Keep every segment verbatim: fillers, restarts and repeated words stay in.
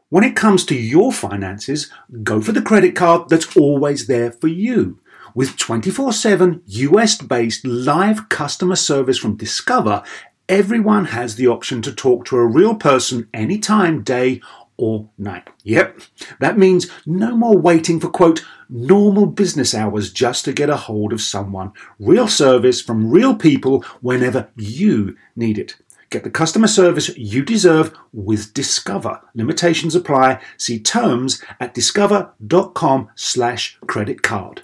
When it comes to your finances, go for the credit card that's always there for you. With twenty-four seven U S-based live customer service from Discover, everyone has the option to talk to a real person anytime, day or night. Yep, that means no more waiting for, quote, normal business hours just to get a hold of someone. Real service from real people whenever you need it. Get the customer service you deserve with Discover. Limitations apply. See terms at discover.com slash credit card.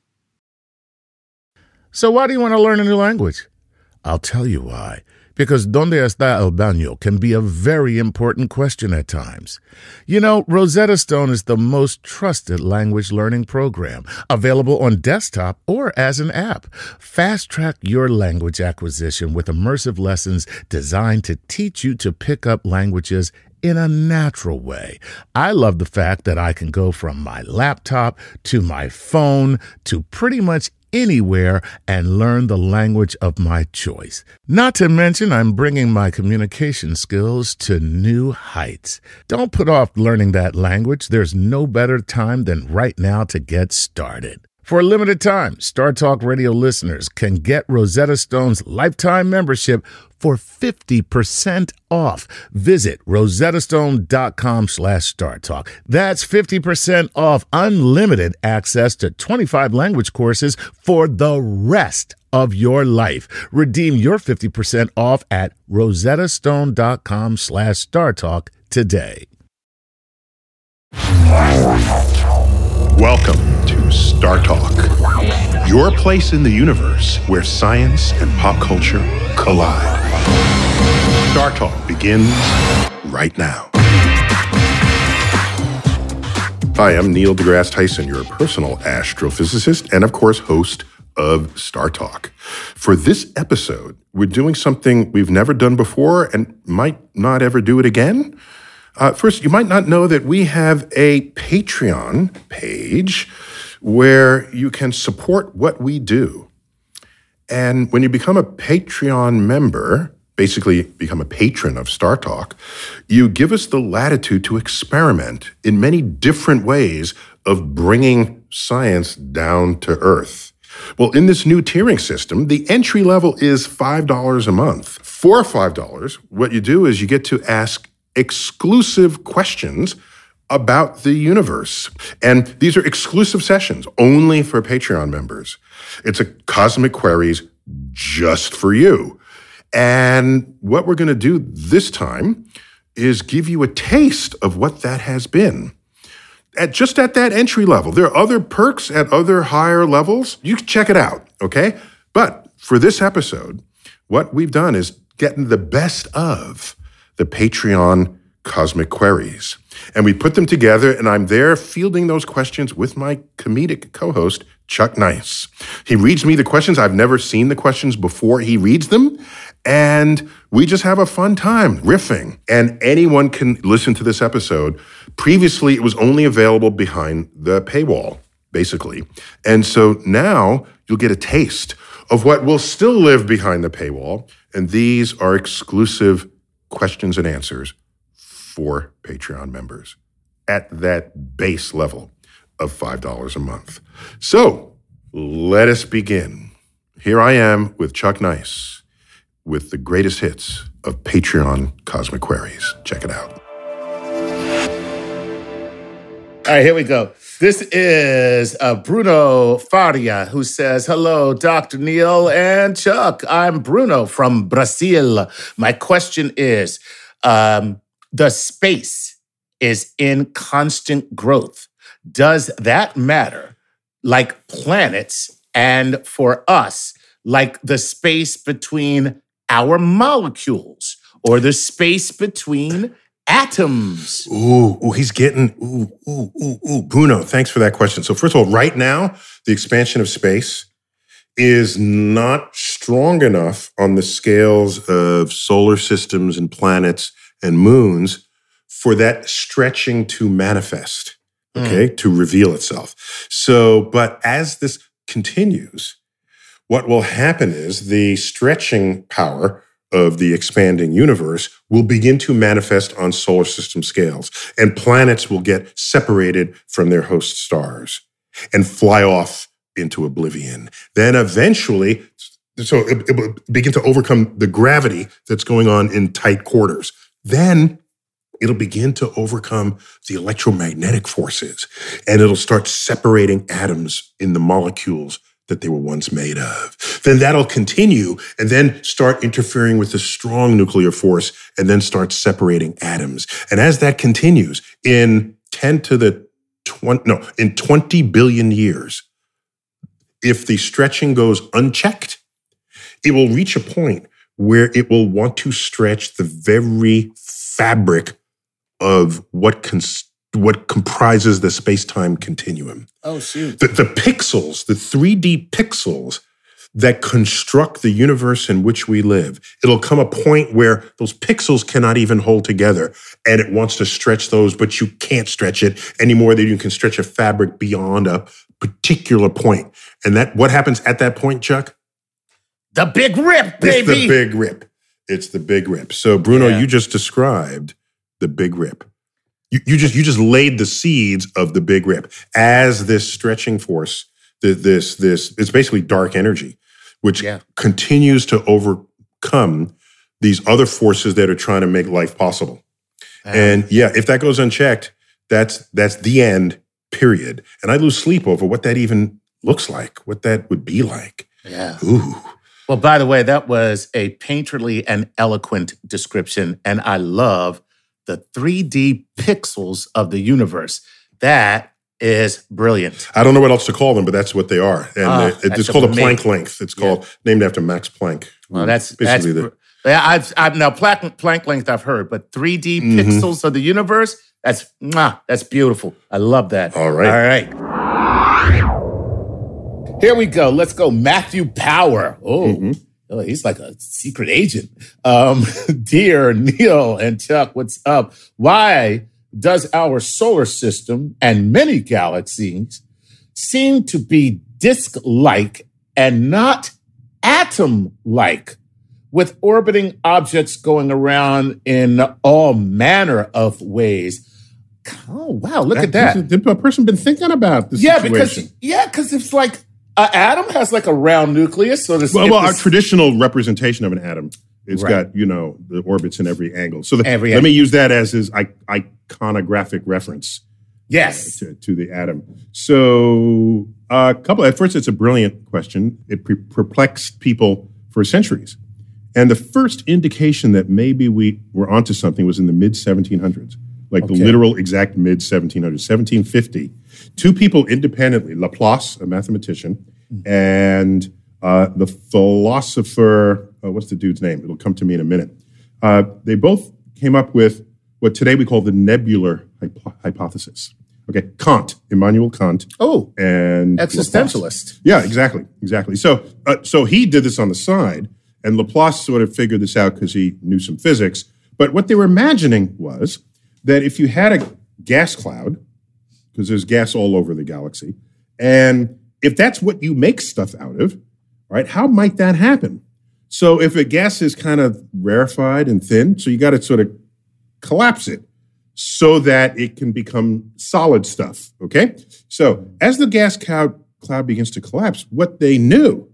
So why do you want to learn a new language? I'll tell you why. Because ¿Dónde está el baño? Can be a very important question at times. You know, Rosetta Stone is the most trusted language learning program, available on desktop or as an app. Fast-track your language acquisition with immersive lessons designed to teach you to pick up languages in a natural way. I love the fact that I can go from my laptop to my phone to pretty much anywhere and learn the language of my choice. Not to mention, I'm bringing my communication skills to new heights. Don't put off learning that language. There's no better time than right now to get started. For a limited time, Star Talk Radio listeners can get Rosetta Stone's lifetime membership for fifty percent off. Visit rosettastone.com slash StarTalk. That's fifty percent off unlimited access to twenty-five language courses for the rest of your life. Redeem your fifty percent off at rosettastone.com slash StarTalk today. Welcome to Star Talk, your place in the universe where science and pop culture collide. Star Talk begins right now. Hi, I'm Neil deGrasse Tyson, your personal astrophysicist and, of course, host of Star Talk. For this episode, we're doing something we've never done before and might not ever do it again. Uh, first, you might not know that we have a Patreon page where you can support what we do. And when you become a Patreon member, basically become a patron of Star Talk, you give us the latitude to experiment in many different ways of bringing science down to earth. Well, in this new tiering system, the entry level is five dollars a month. For five dollars, what you do is you get to ask exclusive questions about the universe. And these are exclusive sessions only for Patreon members. It's a Cosmic Queries just for you. And what we're going to do this time is give you a taste of what that has been. At just at that entry level. There are other perks at other higher levels. You can check it out, okay? But for this episode, what we've done is getting the best of the Patreon Cosmic Queries. And we put them together, and I'm there fielding those questions with my comedic co-host, Chuck Nice. He reads me the questions. I've never seen the questions before he reads them, and we just have a fun time riffing. And anyone can listen to this episode. Previously, it was only available behind the paywall, basically. And so now you'll get a taste of what will still live behind the paywall, and these are exclusive questions and answers for Patreon members at that base level of five dollars a month. So let us begin. Here I am with Chuck Nice with the greatest hits of Patreon Cosmic Queries. Check it out. All right, here we go. This is uh, Bruno Faria, who says, hello, Doctor Neil and Chuck. I'm Bruno from Brazil. My question is, um, the space is in constant growth. Does that matter? Like planets, and for us, like the space between our molecules or the space between atoms? Ooh, ooh, he's getting, ooh, ooh, ooh, ooh. Bruno, thanks for that question. So first of all, right now, the expansion of space is not strong enough on the scales of solar systems and planets and moons for that stretching to manifest, okay, mm. to reveal itself. So, but as this continues, what will happen is the stretching power of the expanding universe will begin to manifest on solar system scales, and planets will get separated from their host stars and fly off into oblivion. Then eventually, so it, it will begin to overcome the gravity that's going on in tight quarters. Then it'll begin to overcome the electromagnetic forces, and it'll start separating atoms in the molecules that they were once made of. Then that'll continue and then start interfering with the strong nuclear force and then start separating atoms. And as that continues, in ten to the twenty, no, in twenty billion years, if the stretching goes unchecked, it will reach a point where it will want to stretch the very fabric of what cons- what comprises the space-time continuum. Oh, shoot. The, the pixels, the three D pixels that construct the universe in which we live, it'll come a point where those pixels cannot even hold together, and it wants to stretch those, but you can't stretch it any more than you can stretch a fabric beyond a particular point. And that what happens at that point, Chuck? The big rip, baby. It's the big rip. It's the big rip. So, Bruno, Yeah. you just described the big rip. You, you just you just laid the seeds of the big rip as this stretching force, this this, this it's basically dark energy, which Yeah. continues to overcome these other forces that are trying to make life possible. And yeah, if that goes unchecked, that's that's the end, period. And I lose sleep over what that even looks like, what that would be like. Yeah. Ooh. Well, by the way, that was a painterly and eloquent description, and I love the three D pixels of the universe. That is brilliant. I don't know what else to call them, but that's what they are. And Ah, it- it's that's called a amazing. Planck length. It's called named after Max Planck. Well, that's basically that's, the yeah. I've I've now Planck, Planck length I've heard, but three D Mhm. pixels of the universe. That's mwah, that's beautiful. I love that. All right. All right. Here we go. Let's go. Matthew Power. Oh, Mhm. oh, he's like a secret agent. Um, dear Neil and Chuck, what's up? Why does our solar system and many galaxies seem to be disk-like and not atom-like, with orbiting objects going around in all manner of ways? Oh, wow, look at that. Did a person been thinking about this Yeah, situation? because yeah, because it's like an atom has like a round nucleus, so to Well, if well our this- traditional representation of an atom, it's Right. got, you know, the orbits in every angle. So the, Every let angle. me use that as his I- iconographic reference yes, to, to the atom. So a couple, at first, it's a brilliant question. It pre- perplexed people for centuries. And the first indication that maybe we were onto something was in the mid seventeen hundreds, like Okay. the literal exact mid seventeen hundreds, seventeen fifty. Two people independently, Laplace, a mathematician, and uh, the philosopher, uh, what's the dude's name? It'll come to me in a minute. Uh, they both came up with what today we call the nebular hypo- hypothesis. Okay, Kant, Immanuel Kant, oh, and Laplace. existentialist. Yeah, exactly, exactly. So, uh, so he did this on the side, and Laplace sort of figured this out because he knew some physics. But what they were imagining was that if you had a gas cloud, because there's gas all over the galaxy, and if that's what you make stuff out of, right? How might that happen? So, if a gas is kind of rarefied and thin, so you got to sort of collapse it so that it can become solid stuff, okay? So as the gas cloud, cloud begins to collapse, what they knew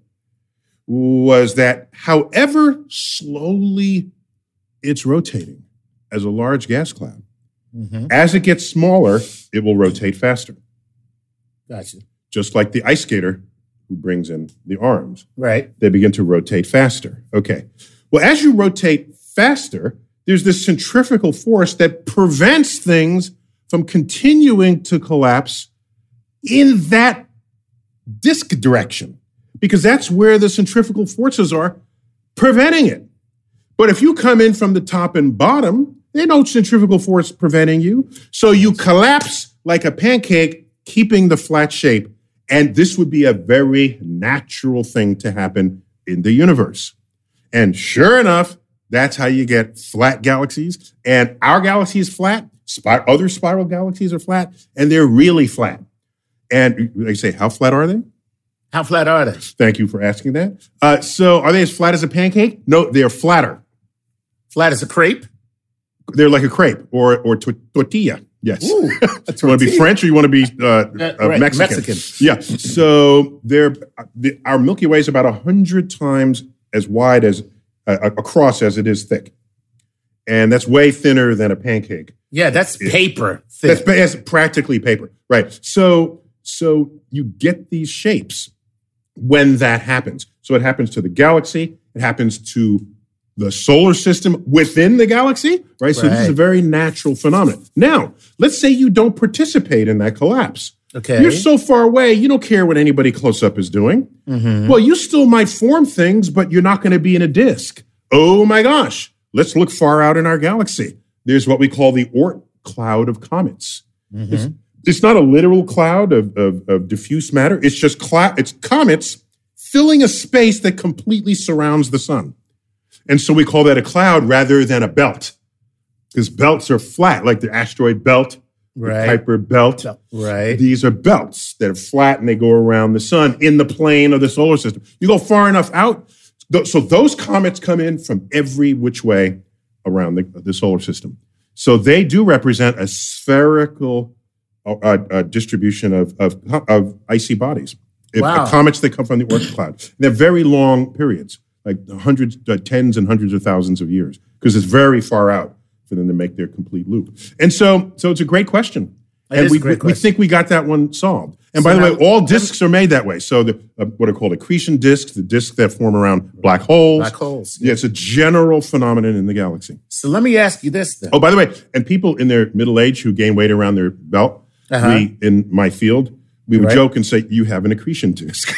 was that however slowly it's rotating as a large gas cloud, Mm-hmm. as it gets smaller, it will rotate faster, Gotcha. just like the ice skater who brings in the arms. Right. They begin to rotate faster. Okay. Well, as you rotate faster, there's this centrifugal force that prevents things from continuing to collapse in that disk direction, because that's where the centrifugal forces are preventing it. But if you come in from the top and bottom, there's no centrifugal force preventing you. So you collapse like a pancake, keeping the flat shape. And this would be a very natural thing to happen in the universe. And sure enough, that's how you get flat galaxies. And our galaxy is flat. Spir- other spiral galaxies are flat, and they're really flat. And they say, how flat are they? How flat are they? Thank you for asking that. Uh, so are they as flat as a pancake? No, they're flatter. Flat as a crepe? They're like a crepe or or to- tortilla. Yes. Ooh, you want to be French or you want to be uh, uh, right, Mexican? Mexican. Yeah. So they're the, our Milky Way is about a hundred times as wide as uh, across as it is thick, and that's way thinner than a pancake. Yeah, that's paper. That's, that's practically paper, right? So so you get these shapes when that happens. So it happens to the galaxy. It happens to the solar system within the galaxy, right? So right. this is a very natural phenomenon. Now, let's say you don't participate in that collapse. Okay. You're so far away, you don't care what anybody close up is doing. Mm-hmm. Well, you still might form things, but you're not going to be in a disk. Oh my gosh. Let's look far out in our galaxy. There's what we call the Oort cloud of comets. Mm-hmm. It's, it's not a literal cloud of, of, of diffuse matter. It's just cl- it's comets filling a space that completely surrounds the sun. And so we call that a cloud rather than a belt, because belts are flat, like the asteroid belt, right. the Kuiper belt. Right. These are belts that are flat and they go around the sun in the plane of the solar system. You go far enough out, so those comets come in from every which way around the, the solar system. So they do represent a spherical uh, uh, distribution of, of, of icy bodies. If, wow. uh, comets that come from the Oort cloud. They're very long periods, like hundreds, uh, tens and hundreds of thousands of years, because it's very far out for them to make their complete loop. And so, so it's a great question. It and is we, a great we, we question. think we got that one solved. And So by the now- way, all disks are made that way. So the uh, what are called accretion disks, the disks that form around black holes. Black holes. Yeah, it's a general phenomenon in the galaxy. So let me ask you this then. Oh, by the way, and people in their middle age who gain weight around their belt, Uh-huh. we, in my field, we would Right. joke and say, you have an accretion disk.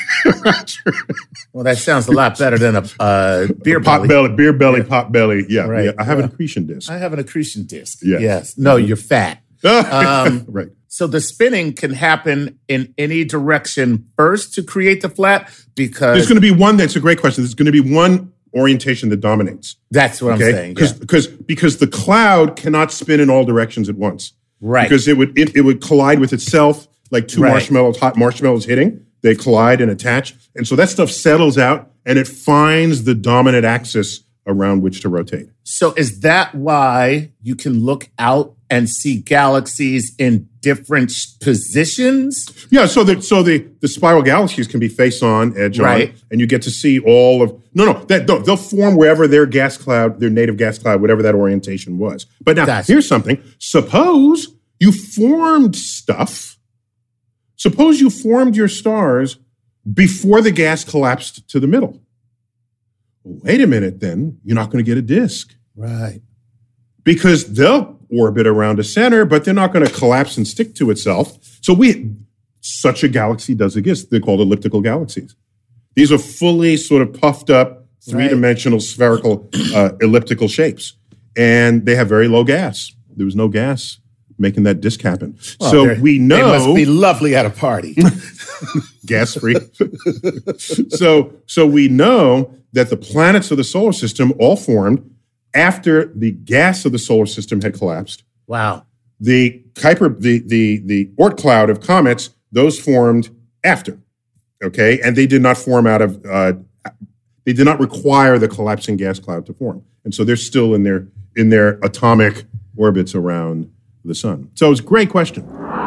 Well, that sounds a lot better than a uh, beer Pot belly. belly, beer belly, pot belly. Yeah, Right. yeah. I have Yeah. an accretion disk. I have an accretion disc. Yes. Yes. No, you're fat. Um, right. So the spinning can happen in any direction first to create the flat because There's going to be one, that's a great question. There's going to be one orientation that dominates. that's what I'm saying. Because Yeah. because because the cloud cannot spin in all directions at once. Right. Because it would it, it would collide with itself like two Right. marshmallows, hot marshmallows hitting. They collide and attach. And so that stuff settles out and it finds the dominant axis around which to rotate. So is that why you can look out and see galaxies in different sh- positions? Yeah, so the so the, the spiral galaxies can be face on, edge Right. on, and you get to see all of no, no, that no, they'll form wherever their gas cloud, their native gas cloud, whatever that orientation was. But now Gotcha. here's something: suppose you formed stuff. Suppose you formed your stars before the gas collapsed to the middle. Wait a minute, then you're not going to get a disk Right. because they'll orbit around a center, but they're not going to collapse and stick to itself. So we, such a galaxy does exist. They're called elliptical galaxies. These are fully sort of puffed up, three-dimensional spherical uh, elliptical shapes. And they have very low gas. There was no gas making that disk happen. Well, so they're- we know... They must be lovely at a party. gas-free. so, so we know that the planets of the solar system all formed after the gas of the solar system had collapsed. Wow. The Kuiper, the the the Oort cloud of comets, those formed after, okay, and they did not form out of. Uh, they did not require the collapsing gas cloud to form, and so they're still in their in their atomic orbits around the sun. So it's a great question.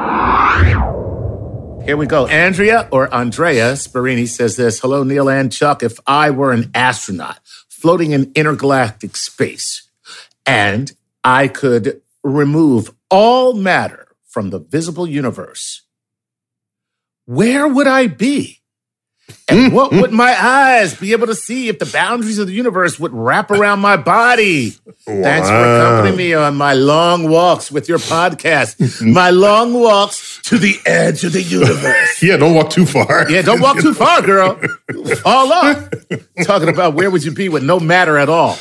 Here we go. Andrea or Andrea Sparini says this. Hello, Neil and Chuck. If I were an astronaut floating in intergalactic space and I could remove all matter from the visible universe, where would I be? And what would my eyes be able to see if the boundaries of the universe would wrap around my body? Thanks for accompanying me on my long walks with your podcast. My long walks to the edge of the universe. Yeah, don't walk too far. Yeah, don't walk too far, girl. Fall up. Talking about where would you be with no matter at all?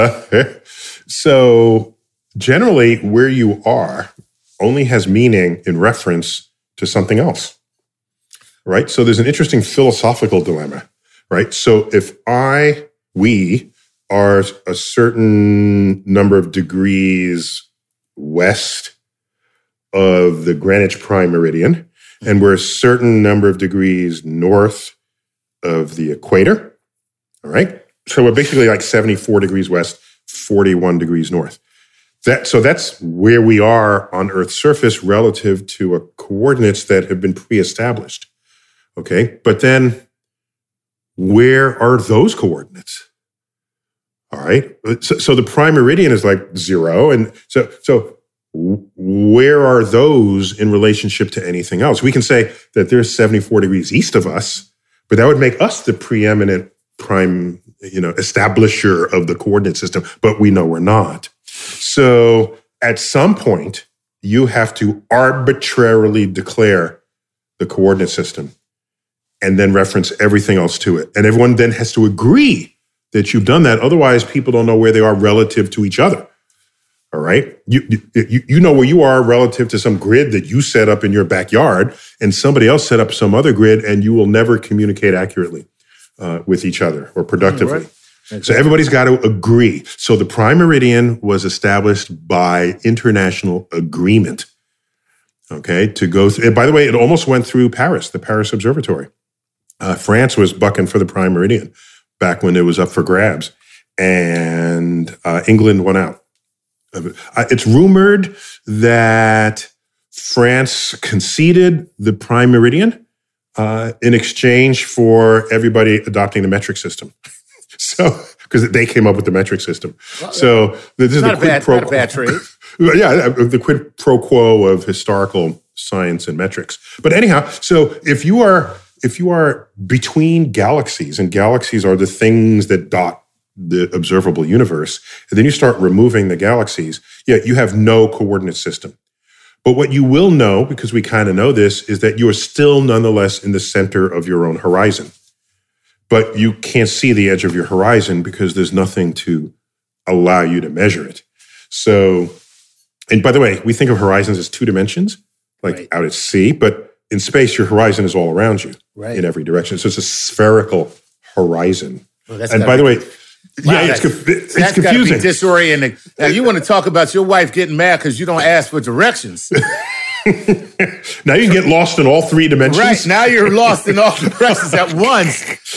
So generally, where you are only has meaning in reference to something else, right? So there's an interesting philosophical dilemma, right? So if I, we are a certain number of degrees west of the Greenwich Prime Meridian, and we're a certain number of degrees north of the equator, all right? So we're basically like seventy-four degrees west forty-one degrees north. That, so that's where we are on Earth's surface relative to a coordinates that have been pre-established. Okay, but then where are those coordinates? All right, so, so the prime meridian is like zero, and so so where are those in relationship to anything else? We can say that there's seventy-four degrees east of us, but that would make us the preeminent prime, you know, establisher of the coordinate system, but we know we're not. So at some point, you have to arbitrarily declare the coordinate system and then reference everything else to it. And everyone then has to agree that you've done that. Otherwise, people don't know where they are relative to each other. All right? You, you, you know where you are relative to some grid that you set up in your backyard, and somebody else set up some other grid, and you will never communicate accurately uh, with each other or productively. Right. Exactly. So everybody's got to agree. So the prime meridian was established by international agreement, okay, to go through. By the way, it almost went through Paris, the Paris Observatory. Uh, France was bucking for the prime meridian back when it was up for grabs, and uh, England won out. Uh, it's rumored that France conceded the prime meridian uh, in exchange for everybody adopting the metric system. So, because they came up with the metric system. Well, so this is the quid bad, pro quo. Not a bad trade. Yeah, the quid pro quo of historical science and metrics. But anyhow, so if you are if you are between galaxies, and galaxies are the things that dot the observable universe, and then you start removing the galaxies, yeah, you have no coordinate system. But what you will know, because we kind of know this, is that you are still nonetheless in the center of your own horizon. But you can't see the edge of your horizon because there's nothing to allow you to measure it. So, and by the way, we think of horizons as two dimensions, like right. out at sea, but in space, your horizon is all around you right. in every direction. So it's a spherical horizon. Well, and by the way, wow, yeah, it's, it's that's confusing. Be disorienting. Now, you want to talk about your wife getting mad because you don't ask for directions. Now you can get lost in all three dimensions. Right, now you're lost in all directions at once.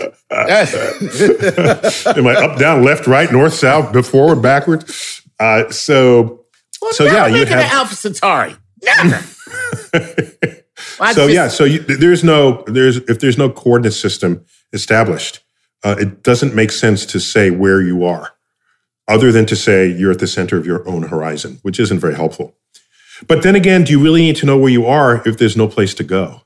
Am I up, down, left, right, north, south, forward, backward? Uh, so, well, so yeah, you have an Alpha Centauri. Never. well, so just, yeah, so you, there's no there's if there's no coordinate system established, uh, it doesn't make sense to say where you are, other than to say you're at the center of your own horizon, which isn't very helpful. But then again, do you really need to know where you are if there's no place to go?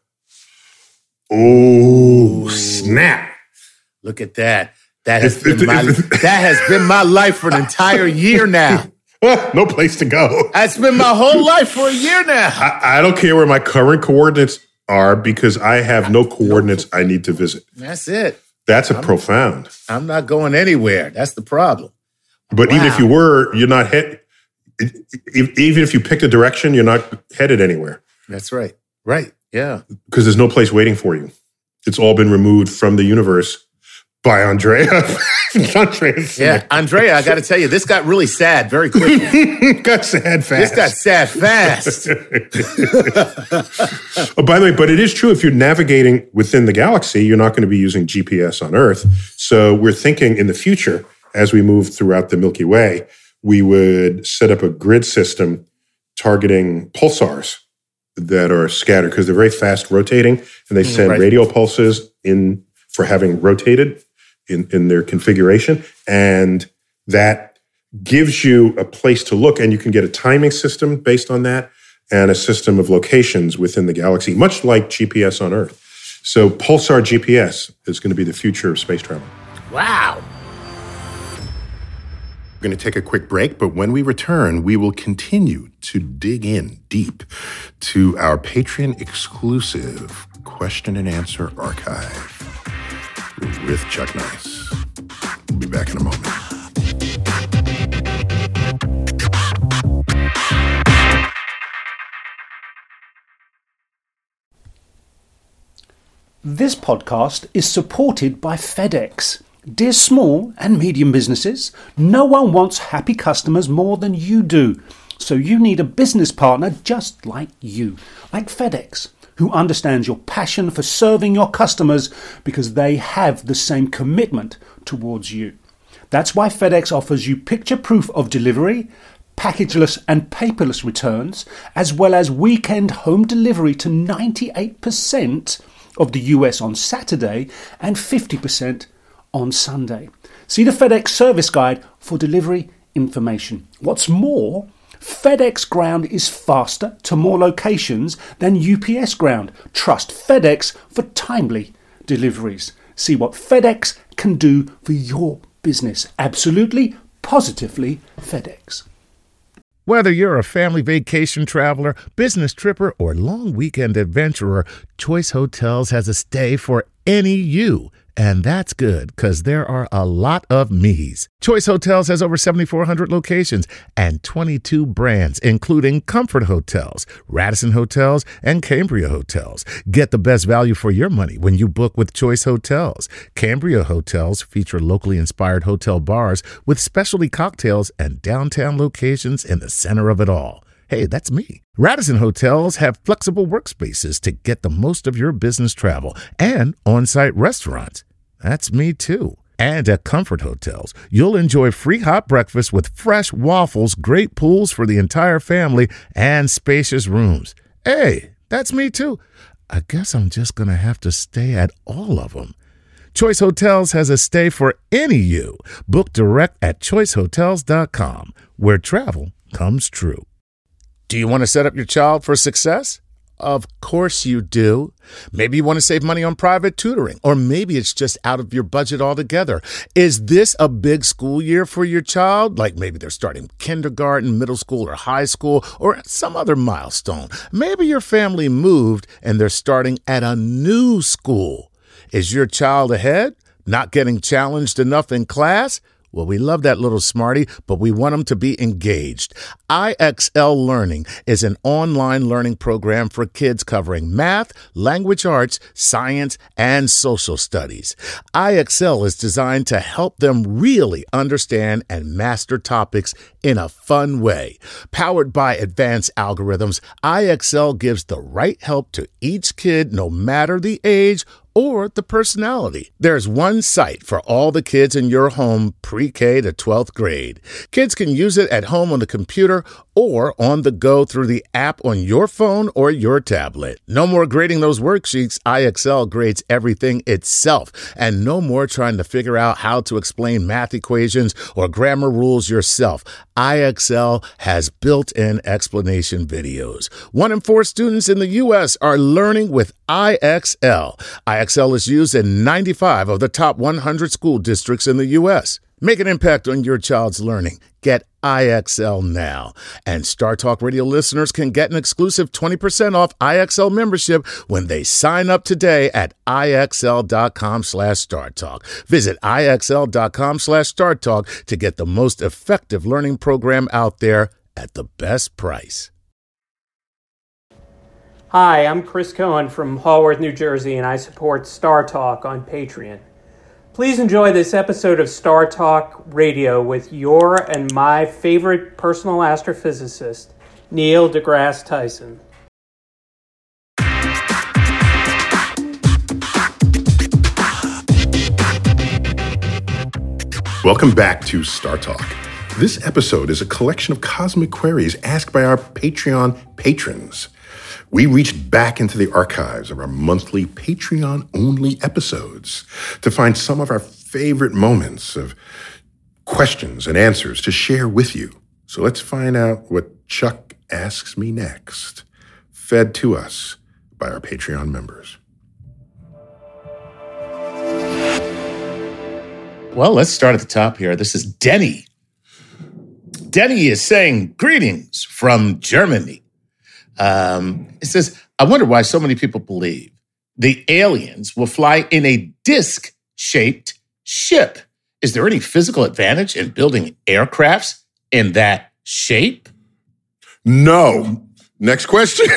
Oh, snap. Look at that. That has, been my, that has been my life for an entire year now. No place to go. That's been my whole life for a year now. I, I don't care where my current coordinates are because I have no coordinates I need to visit. That's it. That's a I'm, profound. I'm not going anywhere. That's the problem. But wow. even if you were, you're not head. Even if you picked a direction, you're not headed anywhere. That's right. Right. Yeah. Because there's no place waiting for you. It's all been removed from the universe by Andrea. Andrea. Yeah, Andrea, I got to tell you, this got really sad very quickly. Got sad fast. This got sad fast. Oh, by the way, but it is true if you're navigating within the galaxy, you're not going to be using G P S on Earth. So we're thinking in the future, as we move throughout the Milky Way, we would set up a grid system targeting pulsars that are scattered because they're very fast rotating, and they send right. radio pulses in for having rotated in, in their configuration. And that gives you a place to look, and you can get a timing system based on that and a system of locations within the galaxy, much like G P S on Earth. So pulsar G P S is going to be the future of space travel. Wow. We're going to take a quick break, but when we return, we will continue to dig in deep to our Patreon exclusive question and answer archive with Chuck Nice. We'll be back in a moment. This podcast is supported by FedEx. Dear small and medium businesses, no one wants happy customers more than you do. So you need a business partner just like you, like FedEx, who understands your passion for serving your customers because they have the same commitment towards you. That's why FedEx offers you picture proof of delivery, packageless and paperless returns, as well as weekend home delivery to ninety-eight percent of the U S on Saturday and fifty percent on Sunday. See the FedEx service guide for delivery information. What's more, FedEx Ground is faster to more locations than U P S Ground. Trust FedEx for timely deliveries. See what FedEx can do for your business. Absolutely, positively FedEx. Whether you're a family vacation traveler, business tripper, or long weekend adventurer, Choice Hotels has a stay for any you. And that's good, because there are a lot of me's. Choice Hotels has over seventy-four hundred locations and twenty-two brands, including Comfort Hotels, Radisson Hotels, and Cambria Hotels. Get the best value for your money when you book with Choice Hotels. Cambria Hotels feature locally inspired hotel bars with specialty cocktails and downtown locations in the center of it all. Hey, that's me. Radisson Hotels have flexible workspaces to get the most of your business travel and on-site restaurants. That's me too. And at Comfort Hotels, you'll enjoy free hot breakfast with fresh waffles, great pools for the entire family, and spacious rooms. Hey, that's me too. I guess I'm just going to have to stay at all of them. Choice Hotels has a stay for any you. Book direct at choice hotels dot com, where travel comes true. Do you want to set up your child for success? Of course you do. Maybe you want to save money on private tutoring, or maybe it's just out of your budget altogether. Is this a big school year for your child? Like maybe they're starting kindergarten, middle school, or high school, or some other milestone. Maybe your family moved and they're starting at a new school. Is your child ahead? Not getting challenged enough in class? Well, we love that little smarty, but we want them to be engaged. I X L Learning is an online learning program for kids covering math, language arts, science, and social studies. I X L is designed to help them really understand and master topics in a fun way. Powered by advanced algorithms, I X L gives the right help to each kid, no matter the age or the personality. There's one site for all the kids in your home, pre-K to twelfth grade. Kids can use it at home on the computer or on the go through the app on your phone or your tablet. No more grading those worksheets. I X L grades everything itself. And no more trying to figure out how to explain math equations or grammar rules yourself. I X L has built-in explanation videos. One in four students in the U S are learning with I X L. I X L is used in ninety-five of the top one hundred school districts in the U S. Make an impact on your child's learning. Get I X L now. And Star Talk Radio listeners can get an exclusive twenty percent off I X L membership when they sign up today at IXL.com slash Star Talk. Visit IXL.com slash Star Talk to get the most effective learning program out there at the best price. Hi, I'm Chris Cohen from Haworth, New Jersey, and I support Star Talk on Patreon. Please enjoy this episode of Star Talk Radio with your and my favorite personal astrophysicist, Neil deGrasse Tyson. Welcome back to Star Talk. This episode is a collection of cosmic queries asked by our Patreon patrons. We reached back into the archives of our monthly Patreon-only episodes to find some of our favorite moments of questions and answers to share with you. So let's find out what Chuck asks me next, fed to us by our Patreon members. Well, let's start at the top here. This is Denny. Denny is saying, greetings from Germany. Um, it says, I wonder why so many people believe the aliens will fly in a disc-shaped ship. Is there any physical advantage in building aircrafts in that shape? No. Next question.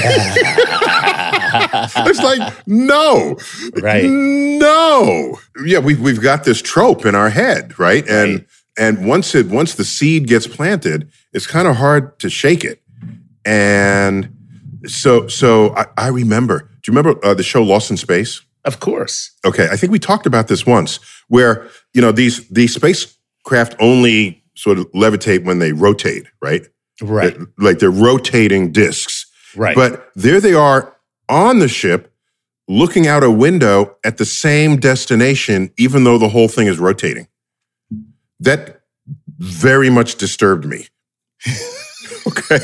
It's like, no. Right. No. Yeah, we've, we've got this trope in our head, right? And right. and once it once the seed gets planted, it's kind of hard to shake it. And so, so I, I remember, do you remember uh, the show Lost in Space? Of course. Okay. I think we talked about this once where, you know, these, these space craft only sort of levitate when they rotate, right? Right. They're, like they're rotating discs. Right. But there they are on the ship looking out a window at the same destination, even though the whole thing is rotating. That very much disturbed me. Okay.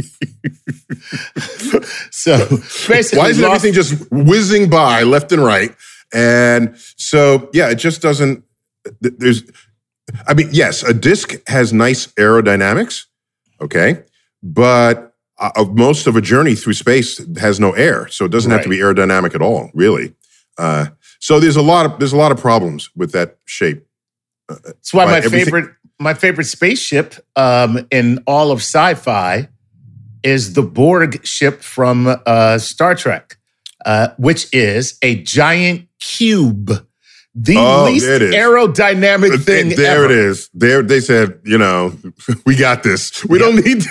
So basically, why is lost- everything just whizzing by left and right? And so, yeah, it just doesn't, there's, I mean, yes, a disc has nice aerodynamics, okay, but uh, most of a journey through space has no air, so it doesn't Right. have to be aerodynamic at all, really. Uh, so there's a lot of there's a lot of problems with that shape. Uh, That's why by my everything- favorite my favorite spaceship um, in all of sci-fi is the Borg ship from uh, Star Trek, uh, which is a giant cube, the Oh, least there it is. aerodynamic thing there ever. it is. There they said, you know, we got this. We don't need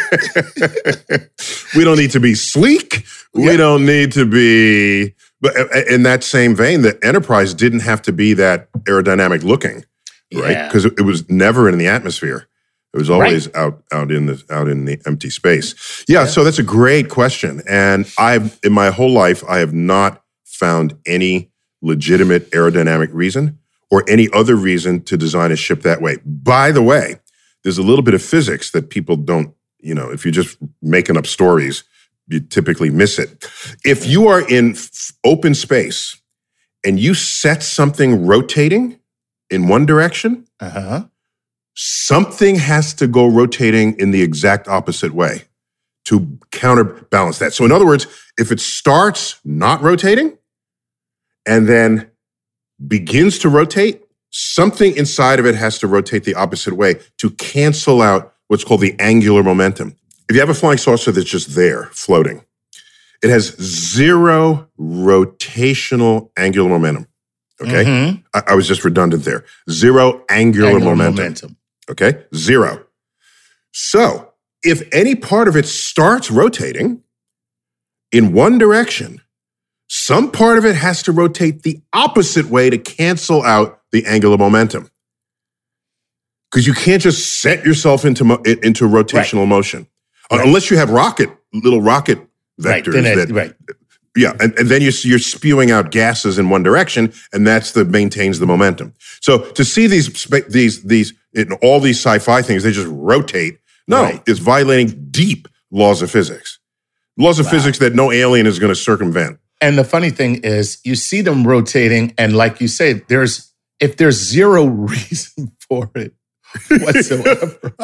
to. we don't need to be sleek. We Yeah. don't need to be. But in that same vein, the Enterprise didn't have to be that aerodynamic looking, right? Yeah. Because it was never in the atmosphere. It was always out out in the out in the empty space. Yeah, Yeah. so that's a great question, and I've in my whole life I have not found any legitimate aerodynamic reason or any other reason to design a ship that way. By the way, there's a little bit of physics that people don't, you know, if you're just making up stories, you typically miss it. If you are in f- open space and you set something rotating in one direction, Uh-huh. something has to go rotating in the exact opposite way to counterbalance that. So in other words, if it starts not rotating and then begins to rotate, something inside of it has to rotate the opposite way to cancel out what's called the angular momentum. If you have a flying saucer that's just there, floating, it has zero rotational angular momentum. Okay? Mhm. I, I was just redundant there. Zero angular, Angular momentum. momentum. Okay? Zero. So, if any part of it starts rotating in one direction, some part of it has to rotate the opposite way to cancel out the angular momentum. Because you can't just set yourself into mo- into rotational motion. Uh, Right. Unless you have rocket, little rocket Right. vectors Then it- that right. yeah, and, and then you're, you're spewing out gases in one direction, and that's the maintains the momentum. So to see these spa- these these in all these sci-fi things, they just rotate. No, Right. it's violating deep laws of physics, laws of Wow. physics that no alien is going to circumvent. And the funny thing is, you see them rotating, and like you say, there's if there's zero reason for it whatsoever,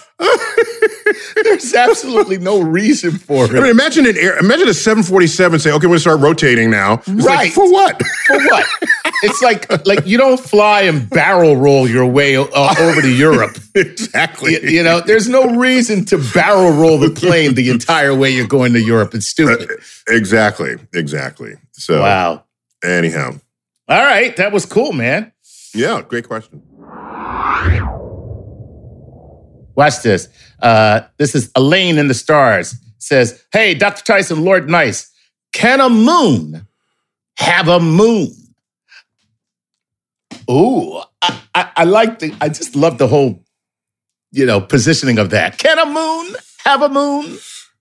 there's absolutely no reason for I mean, it. imagine an air, imagine a seven forty-seven say, "Okay, we're going to start rotating now." It's like, Right. for what? For what? It's like like you don't fly and barrel roll your way uh, over to Europe. Exactly. You, you know, there's no reason to barrel roll the plane the entire way you're going to Europe. It's stupid. Exactly. Exactly. So, Wow. anyhow, All right, that was cool, man. yeah, great question. Watch this. Uh, this is Elaine in the Stars. Says, hey, Doctor Tyson, Lord Nice, can a moon have a moon? Ooh, I, I, I like the, I just love the whole, you know, positioning of that. Can a moon have a moon?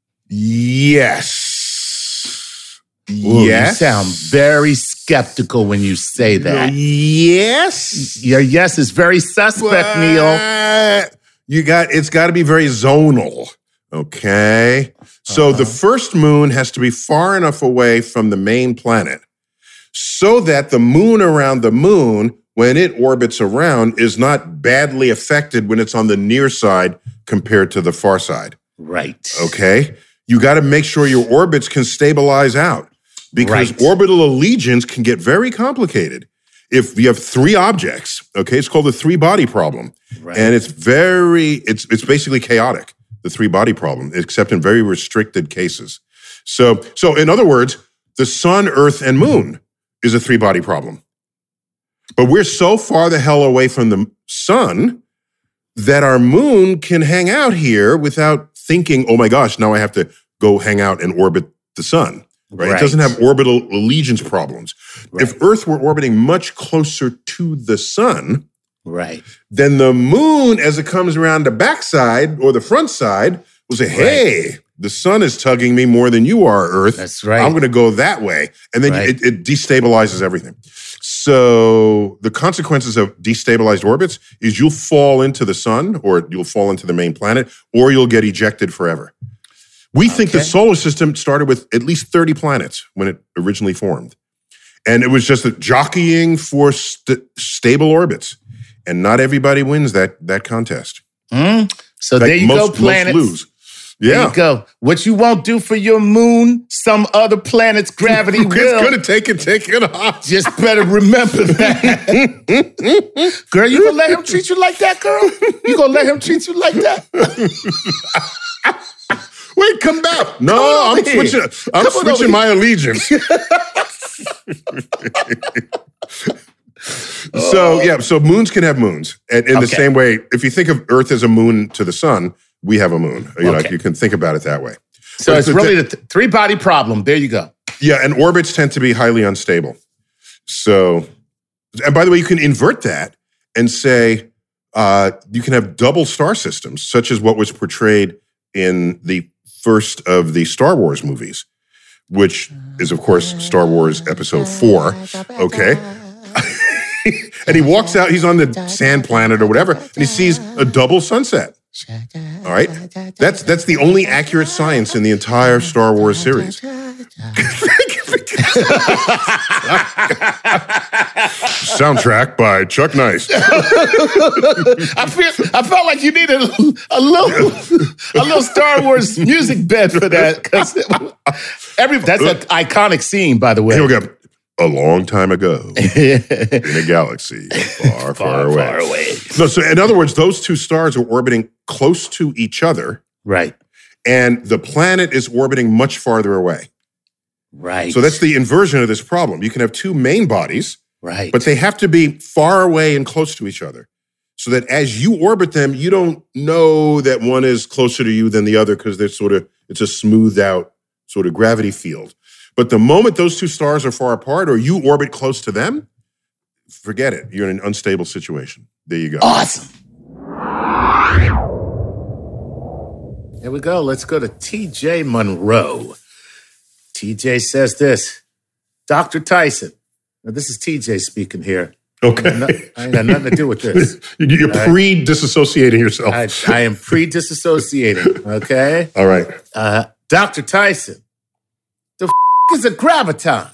Yes. Ooh, yes. You sound very skeptical when you say that. Yes. Your yes is very suspect, Neil. But You got it's got to be very zonal. Okay. So the first moon has to be far enough away from the main planet so that the moon around the moon, when it orbits around, is not badly affected when it's on the near side compared to the far side. Right. Okay. You got to make sure your orbits can stabilize out because Right. orbital allegiance can get very complicated. If you have three objects, okay, it's called the three body problem. Right. And it's very, it's it's basically chaotic, the three body problem, except in very restricted cases. So, so in other words, the sun, earth, and moon is a three body problem. But we're so far the hell away from the sun that our moon can hang out here without thinking, oh my gosh, now I have to go hang out and orbit the sun. Right? Right. It doesn't have orbital allegiance problems. Right. If Earth were orbiting much closer to the sun, Right. Then the moon, as it comes around the backside or the front side, will say, hey, right. the sun is tugging me more than you are, Earth. That's right. I'm going to go that way. And then right. it, it destabilizes everything. So the consequences of destabilized orbits is you'll fall into the sun, or you'll fall into the main planet, or you'll get ejected forever. We okay. think the solar system started with at least thirty planets when it originally formed. And it was just a jockeying for st- stable orbits. And not everybody wins that that contest. Mm. So like there you most, go, planets. Most lose. Yeah. There you go. What you won't do for your moon, some other planet's gravity will. It's going to take it, take it off. Just better remember that. Girl, you going to let him treat you like that, girl? You going to let him treat you like that? Wait, come back. No, come I'm here. switching, I'm come switching my allegiance. So, yeah, so moons can have moons. And in okay. the same way, if you think of Earth as a moon to the sun, we have a moon. You okay. know, you can think about it that way. So but it's really the th- three-body problem. There you go. Yeah, and orbits tend to be highly unstable. So, and by the way, you can invert that and say uh, you can have double star systems, such as what was portrayed in the first of the Star Wars movies, which is, of course, Star Wars Episode four. Okay. And he walks out, he's on the sand planet or whatever, and he sees a double sunset. All right? That's that's the only accurate science in the entire Star Wars series. Soundtrack by Chuck Nice. I feel I felt like you needed a, a little a little Star Wars music bed for that, because every that's an iconic scene, by the way. Here we go. A long time ago, in a galaxy far, far, far away. Far away. No, so in other words, those two stars are orbiting close to each other. Right. And the planet is orbiting much farther away. Right. So that's the inversion of this problem. You can have two main bodies, right, but they have to be far away and close to each other, so that as you orbit them, you don't know that one is closer to you than the other, because they're sort of, it's a smoothed out sort of gravity field. But the moment those two stars are far apart, or you orbit close to them, forget it. You're in an unstable situation. There you go. Awesome. Here we go. Let's go to T J Monroe. T J says this: Doctor Tyson. Now, this is T J speaking here. Okay. I, not, I ain't got nothing to do with this. You're right? pre-disassociating yourself. I, I am pre-disassociating, okay? All right. Uh, Doctor Tyson, the f*** is a graviton?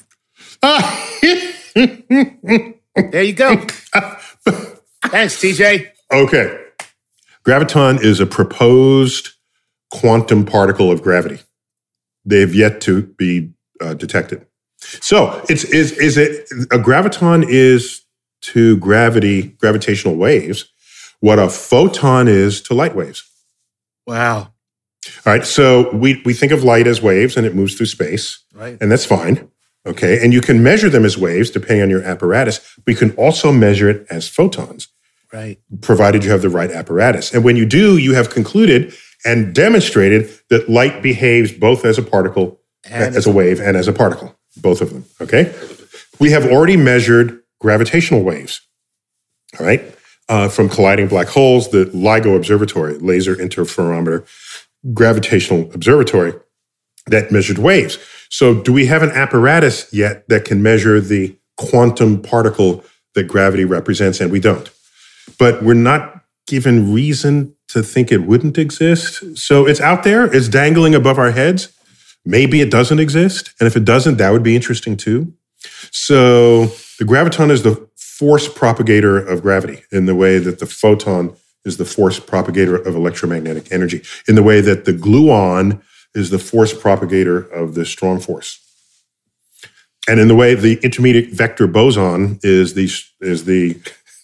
There you go. Thanks, T J. Okay. Graviton is a proposed quantum particle of gravity. They've yet to be uh, detected. So it's is is it a graviton is to gravity gravitational waves what a photon is to light waves. Wow. All right. So we we think of light as waves, and it moves through space, right? And that's fine. Okay. And you can measure them as waves depending on your apparatus. But you can also measure it as photons, right? Provided you have the right apparatus. And when you do, you have concluded and demonstrated that light behaves both as a particle, and as a wave, and as a particle, both of them, okay? We have already measured gravitational waves, all right, uh, from colliding black holes, the LIGO Observatory, Laser Interferometer Gravitational Observatory, that measured waves. So do we have an apparatus yet that can measure the quantum particle that gravity represents? And we don't. But we're not given reason to think it wouldn't exist. So it's out there, it's dangling above our heads. Maybe it doesn't exist. And if it doesn't, that would be interesting too. So the graviton is the force propagator of gravity, in the way that the photon is the force propagator of electromagnetic energy, in the way that the gluon is the force propagator of the strong force. And in the way the intermediate vector boson is the is the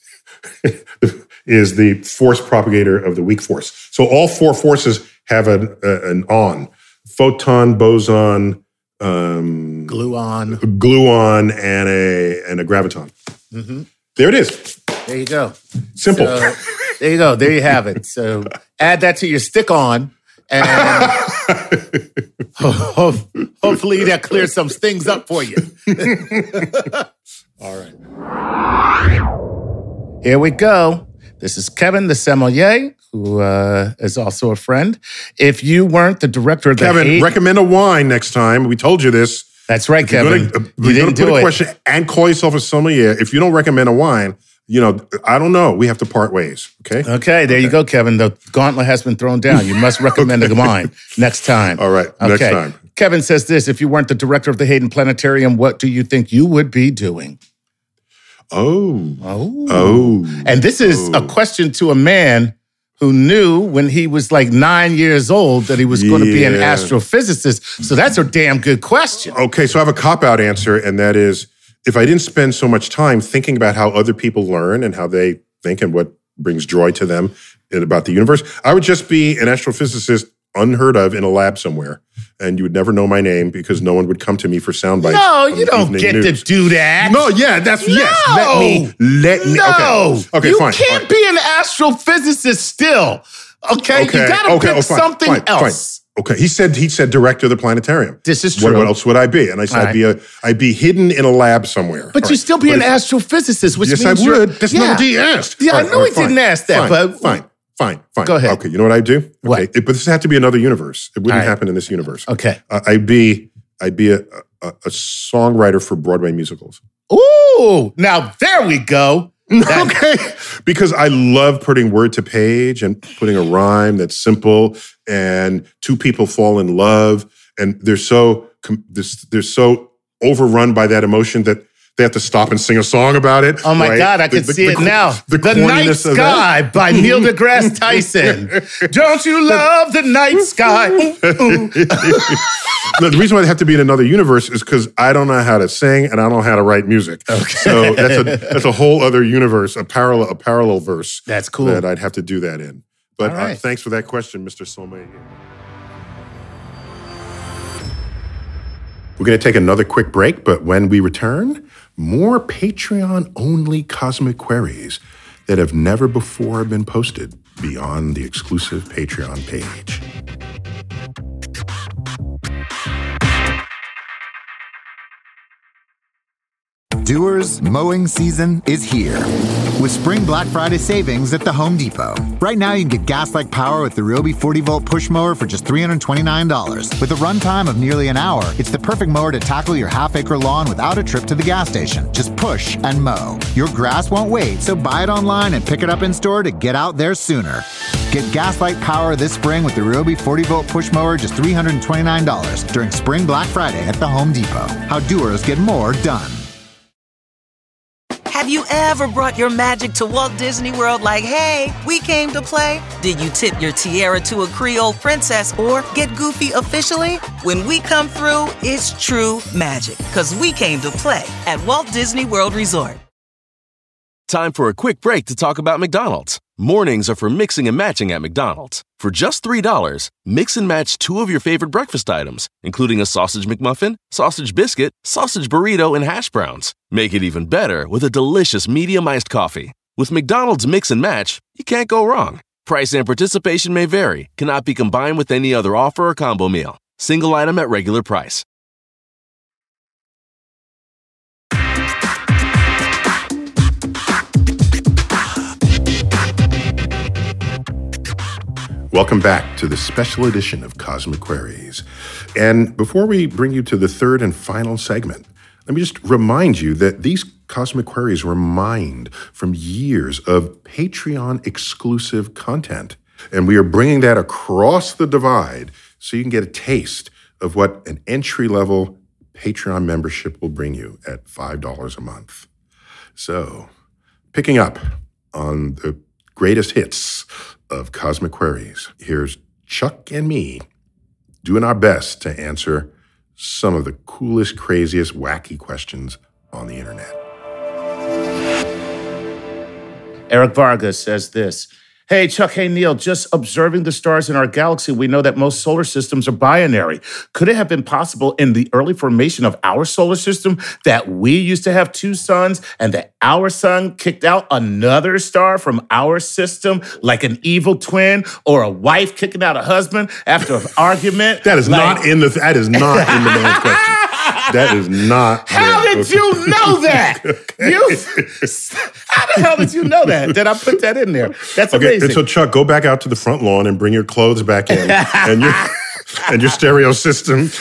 is the force propagator of the weak force. So all four forces have an, uh, an on. Photon, boson, um, gluon, gluon, and a and a graviton. Mm-hmm. There it is. There you go. Simple. So, there you go. There you have it. So add that to your stick-on, and ho- hopefully that clears some things up for you. All right. Here we go. This is Kevin, the sommelier, who uh, is also a friend. If you weren't the director of the Kevin, hate... recommend a wine next time. We told you this. That's right, If you're Kevin. Gonna, uh, you didn't put do a it. question and call yourself a sommelier. If you don't recommend a wine, you know, I don't know. We have to part ways, okay? Okay, there okay. you go, Kevin. The gauntlet has been thrown down. You must recommend okay. a wine next time. All right, okay. next time. Kevin says this, if you weren't the director of the Hayden Planetarium, what do you think you would be doing? Oh. Oh. Oh. And this is oh. a question to a man who knew when he was like nine years old that he was yeah. going to be an astrophysicist. So that's a damn good question. Okay, so I have a cop-out answer, and that is, if I didn't spend so much time thinking about how other people learn and how they think and what brings joy to them about the universe, I would just be an astrophysicist unheard of in a lab somewhere. And you would never know my name because no one would come to me for sound bites. No, you don't get news. to do that. No, yeah, that's, no. yes. Let me, let me. No. Okay, okay you fine. can't right. be an astrophysicist still. Okay, okay. you gotta okay. pick oh, fine, something fine, else. Fine. Okay, he said he said director of the planetarium. This is true. What, what else would I be? And I said All I'd right. be a I'd be hidden in a lab somewhere. But All you right. still be but an if, astrophysicist, which yes, means I would. You're, That's yeah. not what he asked. Yeah, All I right, know right, he didn't fine, ask that, fine, but fine, fine, fine. Go ahead. Okay, you know what I'd do? Okay, what? It, but this had to be another universe. It wouldn't right. happen in this universe. Okay, uh, I'd be I'd be a, a, a songwriter for Broadway musicals. Ooh, now there we go. That- okay, because I love putting word to page and putting a rhyme that's simple, and two people fall in love, and they're so they're so overrun by that emotion that they have to stop and sing a song about it. Oh my right? I can the, see the, it the, now. The, the Night Sky by Neil deGrasse Tyson. Don't you love the night sky? No, the reason why they have to be in another universe is because I don't know how to sing and I don't know how to write music. Okay. So that's a that's a whole other universe, a parallel a parallel verse. That's cool. That I'd have to do that in. But right. uh, thanks for that question, Mister Sommelier. We're going to take another quick break, but when we return, more Patreon-only cosmic queries that have never before been posted beyond the exclusive Patreon page. Doers, mowing season is here. With Spring Black Friday savings at the Home Depot. Right now, you can get gas-like power with the Ryobi forty volt push mower for just three hundred twenty-nine dollars. With a runtime of nearly an hour, it's the perfect mower to tackle your half-acre lawn without a trip to the gas station. Just push and mow. Your grass won't wait, so buy it online and pick it up in store to get out there sooner. Get gas-like power this spring with the Ryobi forty volt push mower just three hundred twenty-nine dollars during Spring Black Friday at the Home Depot. How doers get more done. Have you ever brought your magic to Walt Disney World like, hey, we came to play? Did you tip your tiara to a Creole princess or get goofy officially? When we come through, it's true magic, because we came to play at Walt Disney World Resort. Time for a quick break to talk about McDonald's. Mornings are for mixing and matching at McDonald's. For just three dollars, mix and match two of your favorite breakfast items, including a sausage McMuffin, sausage biscuit, sausage burrito, and hash browns. Make it even better with a delicious medium iced coffee. With McDonald's Mix and Match, you can't go wrong. Price and participation may vary, cannot be combined with any other offer or combo meal. Single item at regular price. Welcome back to the special edition of Cosmic Queries. And before we bring you to the third and final segment, let me just remind you that these Cosmic Queries were mined from years of Patreon-exclusive content. And we are bringing that across the divide so you can get a taste of what an entry-level Patreon membership will bring you at five dollars a month. So, picking up on the greatest hits of Cosmic Queries, here's Chuck and me doing our best to answer some of the coolest, craziest, wacky questions on the internet. Eric Vargas says this. Hey, Chuck, hey, Neil, just observing the stars in our galaxy, we know that most solar systems are binary. Could it have been possible in the early formation of our solar system that we used to have two suns and that our sun kicked out another star from our system, like an evil twin or a wife kicking out a husband after an argument? That is like, not in the, that is not in the man's question. That is not. How there. did okay. you know that? You, how the hell did you know that? Did I put that in there? That's Okay, amazing. and so Chuck, go back out to the front lawn and bring your clothes back in and your and your stereo system.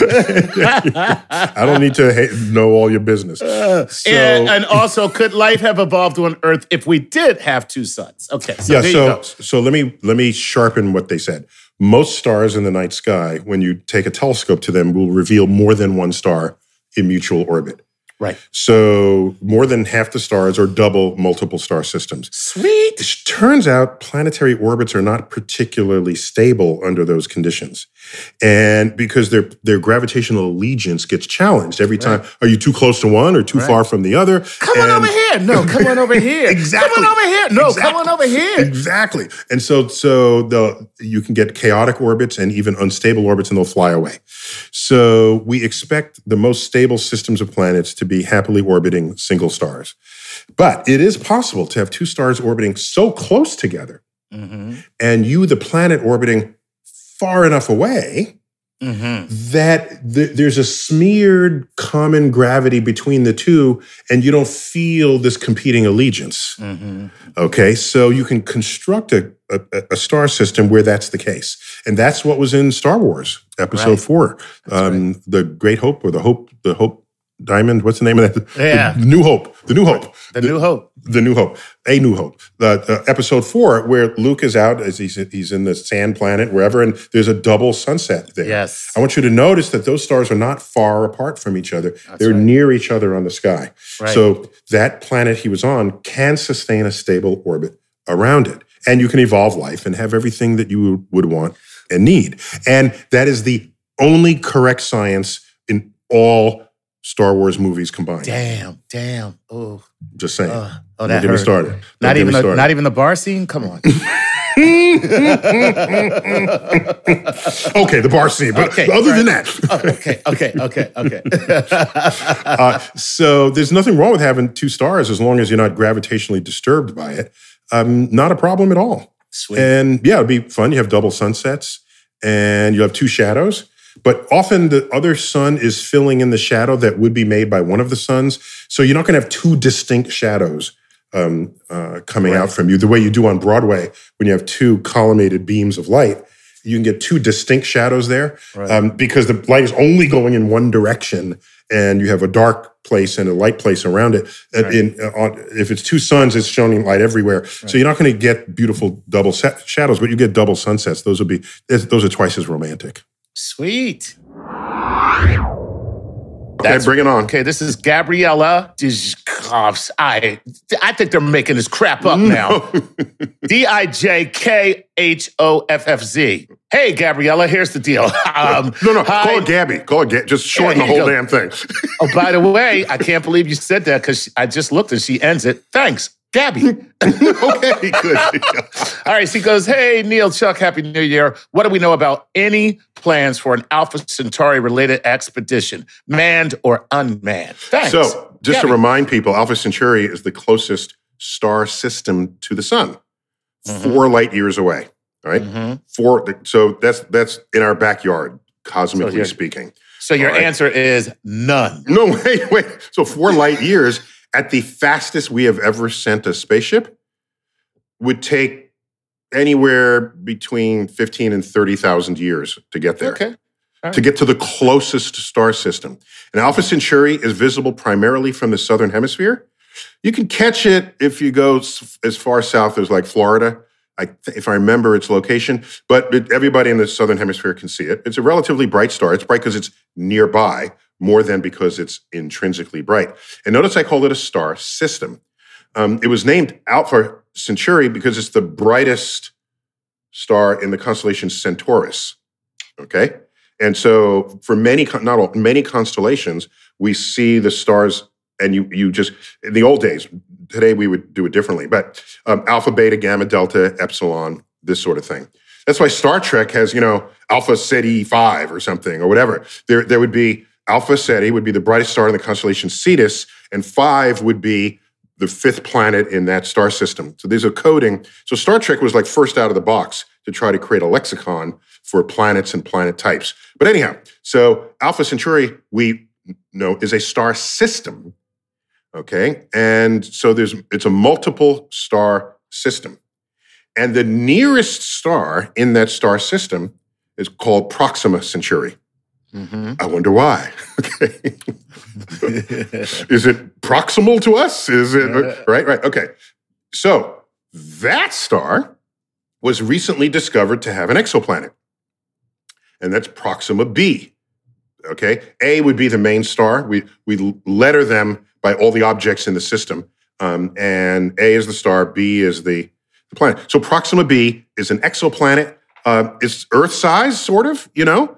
I don't need to ha- know all your business. Uh, so, and, and also, could life have evolved on Earth if we did have two suns? Okay, so yeah, there so you go. so let me let me sharpen what they said. Most stars in the night sky, when you take a telescope to them, will reveal more than one star in mutual orbit. Right. So more than half the stars are double multiple star systems. Sweet. It turns out planetary orbits are not particularly stable under those conditions. And because their their gravitational allegiance gets challenged every time. Right. Are you too close to one or too right. far from the other? Come and on over here. No, come on over here. Exactly. Come on over here. No, exactly. come on over here. Exactly. And so so the you can get chaotic orbits and even unstable orbits, and they'll fly away. So we expect the most stable systems of planets to be happily orbiting single stars. But it is possible to have two stars orbiting so close together, mm-hmm. and you, the planet, orbiting far enough away mm-hmm. that th- there's a smeared common gravity between the two, and you don't feel this competing allegiance. Mm-hmm. Okay, so you can construct a, a, a star system where that's the case. And that's what was in Star Wars, Episode right. Four. Um, right. The Great Hope, or the Hope, the Hope Diamond, what's the name of that? Yeah. The New Hope. The New Hope. The, the New Hope. The New Hope. A New Hope. The, uh, episode four, where Luke is out, as he's, he's in the sand planet, wherever, and there's a double sunset there. Yes. I want you to notice that those stars are not far apart from each other. That's They're right. near each other on the sky. Right. So that planet he was on can sustain a stable orbit around it. And you can evolve life and have everything that you would want and need. And that is the only correct science in all Star Wars movies combined. Damn, damn. Oh, just saying. Uh, oh, that Don't get hurt. me started. Don't not even, me a, started. not even the bar scene. Come on. Okay, the bar scene, but okay, other right. than that. Oh, okay, okay, okay, okay. uh, so there's nothing wrong with having two stars as long as you're not gravitationally disturbed by it. Um, not a problem at all. Sweet. And yeah, it'd be fun. You have double sunsets, and you have two shadows. But often the other sun is filling in the shadow that would be made by one of the suns. So you're not going to have two distinct shadows um, uh, coming right. out from you the way you do on Broadway when you have two collimated beams of light. You can get two distinct shadows there right. um, because the light is only going in one direction, and you have a dark place and a light place around it. Right. In, uh, on, if it's two suns, it's shining light everywhere. Right. So you're not going to get beautiful double set shadows, but you get double sunsets. Those would be those are twice as romantic. Sweet. Okay, That's, bring it on. Okay, this is Gabriella Dijkhoffs. I, I think they're making this crap up now. D I J K H O F F Z. Hey, Gabriella, here's the deal. Um, no, no, hi. call it Gabby. Call it Gabby. Just shorten yeah, the whole go. damn thing. Oh, by the way, I can't believe you said that because I just looked and she ends it. Thanks, Gabby. Okay, good. All right, she goes, hey, Neil, Chuck, Happy New Year. What do we know about any plans for an Alpha Centauri-related expedition, manned or unmanned? Thanks. So, just Gabby. to remind people, Alpha Centauri is the closest star system to the sun, mm-hmm. four light years away. All right, mm-hmm. four. So that's that's in our backyard, cosmically so speaking. So your right? answer is none. No, wait, wait. So four light years at the fastest we have ever sent a spaceship would take anywhere between fifteen and thirty thousand years to get there. Okay. Right. To get to the closest star system. And Alpha Centauri is visible primarily from the southern hemisphere. You can catch it if you go as far south as like Florida. I, if I remember its location, but it, everybody in the southern hemisphere can see it. It's a relatively bright star. It's bright because it's nearby more than because it's intrinsically bright. And notice I called it a star system. Um, it was named Alpha Centauri because it's the brightest star in the constellation Centaurus. Okay, and so for many, not all, many constellations, we see the stars, and you you just in the old days. Today we would do it differently, but um, alpha, beta, gamma, delta, epsilon, this sort of thing. That's why Star Trek has, you know, Alpha Ceti five or something or whatever. There, there would be Alpha Ceti would be the brightest star in the constellation Cetus, and five would be the fifth planet in that star system. So there's a coding. So Star Trek was like first out of the box to try to create a lexicon for planets and planet types. But anyhow, so Alpha Centauri, we know, is a star system Okay, and so there's it's a multiple star system. And the nearest star in that star system is called Proxima Centauri. Mm-hmm. I wonder why. Okay. Is it proximal to us? Is it uh, right? Right. Okay. So that star was recently discovered to have an exoplanet, and that's Proxima B. Okay. A would be the main star. We we letter them by all the objects in the system, um, and A is the star, B is the, the planet. So Proxima B is an exoplanet. Uh, it's Earth size, sort of. You know.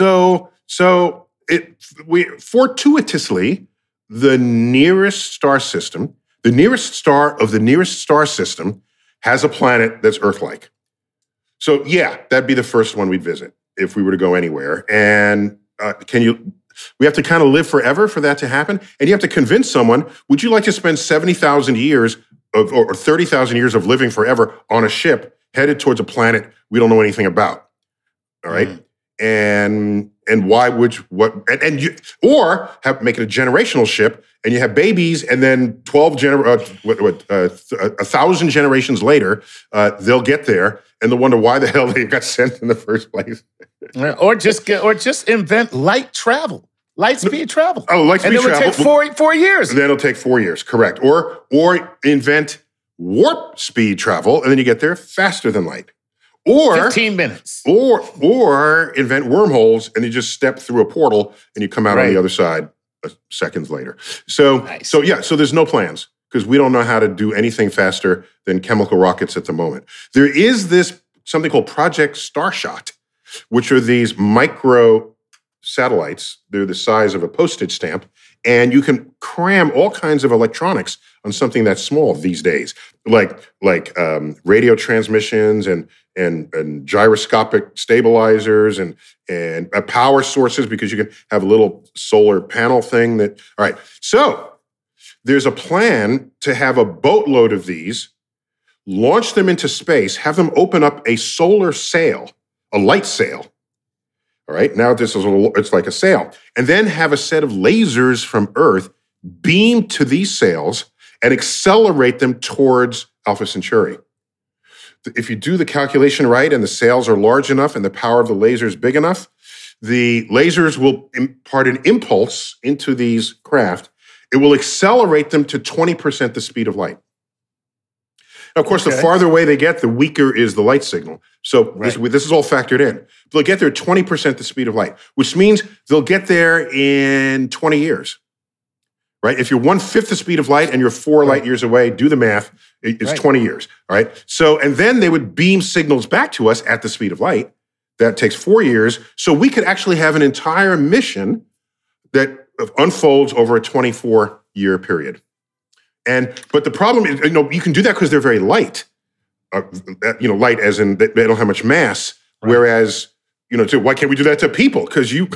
So so it we fortuitously the nearest star system, the nearest star of the nearest star system, has a planet that's Earth-like. So yeah, that'd be the first one we'd visit if we were to go anywhere. And uh, can you? We have to kind of live forever for that to happen, and you have to convince someone. Would you like to spend seventy thousand years of, or thirty thousand years of living forever on a ship headed towards a planet we don't know anything about? All right, mm. and and why would you, what and, and you or have make it a generational ship, and you have babies, and then twelve gener uh, what, what uh, a thousand generations later, uh, they'll get there, and they'll wonder why the hell they got sent in the first place. Or just get, or just invent light travel, light speed travel. Oh, light speed travel. And it will take four four years. And then it'll take four years, correct? Or or invent warp speed travel, and then you get there faster than light. Or fifteen minutes. Or or invent wormholes, and you just step through a portal, and you come out right on the other side seconds later. So nice. so yeah, so there's no plans because we don't know how to do anything faster than chemical rockets at the moment. There is this something called Project Starshot, which are these micro satellites. They're the size of a postage stamp, and you can cram all kinds of electronics on something that's small these days, like like um, radio transmissions and and and gyroscopic stabilizers and and uh, power sources, because you can have a little solar panel thing that. All right, so there's a plan to have a boatload of these, launch them into space, have them open up a solar sail. A light sail, all right? Now this is a, it's like a sail. And then have a set of lasers from Earth beam to these sails and accelerate them towards Alpha Centauri. If you do the calculation right and the sails are large enough and the power of the laser is big enough, the lasers will impart an impulse into these craft. It will accelerate them to twenty percent the speed of light. Now, of course, okay. the farther away they get, the weaker is the light signal. So right. this, this is all factored in. They'll get there at twenty percent the speed of light, which means they'll get there in twenty years, right? If you're one-fifth the speed of light and you're four right. light years away, do the math, it's right. twenty years, all right? So, and then they would beam signals back to us at the speed of light. That takes four years. So we could actually have an entire mission that unfolds over a twenty-four year period. And but the problem is, you know, you can do that because they're very light. Uh, you know, light as in they, they don't have much mass. Right. Whereas, you know, to, why can't we do that to people? Because you